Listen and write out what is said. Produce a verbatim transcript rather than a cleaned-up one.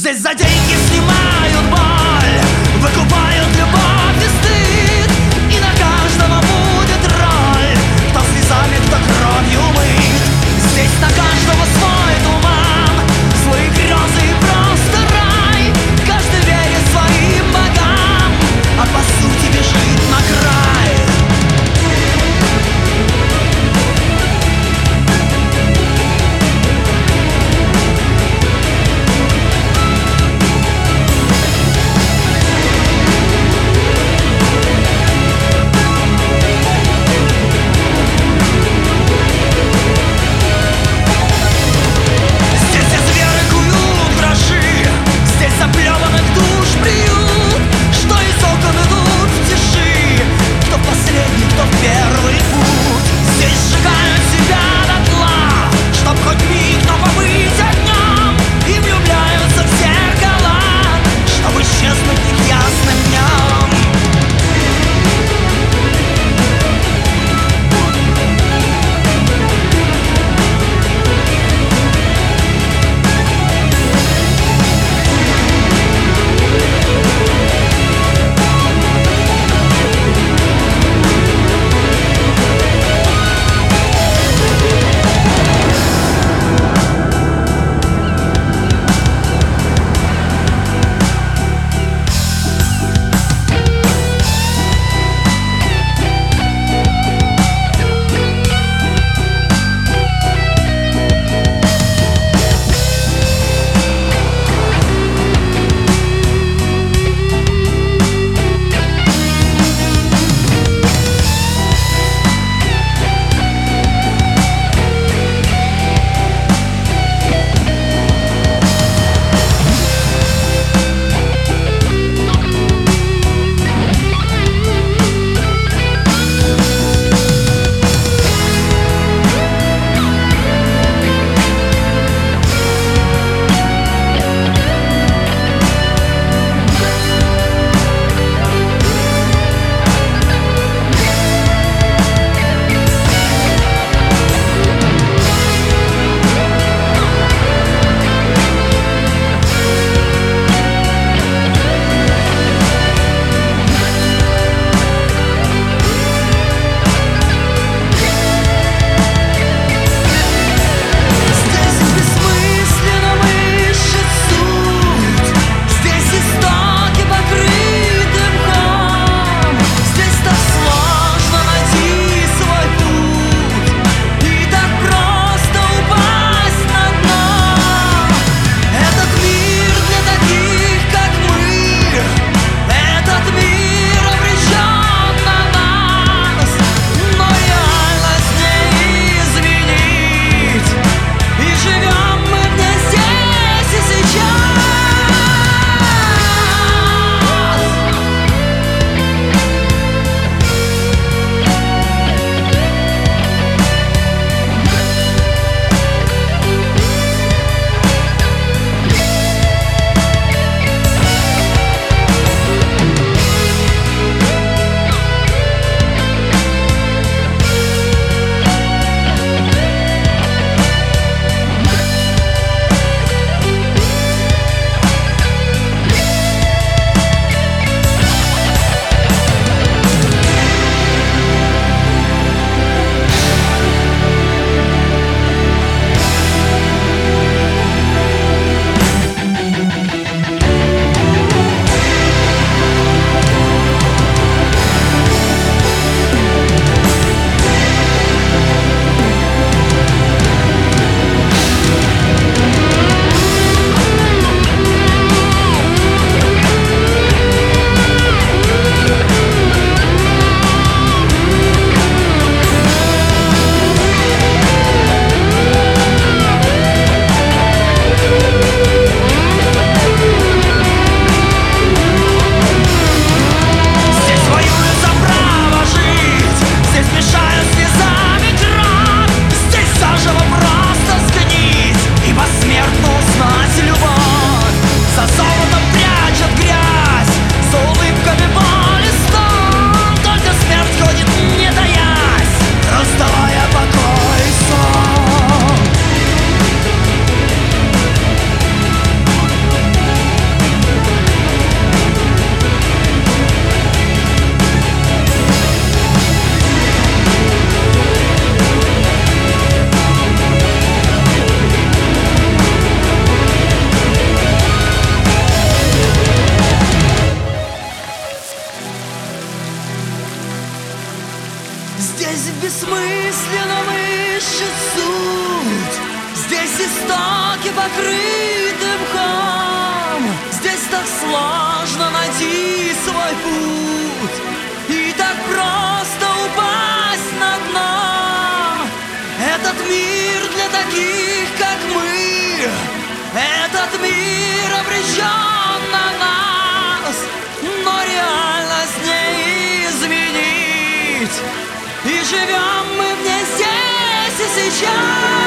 Здесь за деньги снимают боль, выкупают любовь и стыд. И на каждого будет роль, кто слезами, кто кровью мыт. Здесь на каждого свой туман, свои грезы и просто рай. Каждый верит своим богам, а по сути бежит на край. бессмысленным ищет суть. Здесь истоки покрыты мхом, здесь так сложно найти свой путь и так просто упасть на дно. Этот мир для таких, как мы, этот мир обречен на нас, но реальность не изменить, и живем мы в ней здесь и сейчас.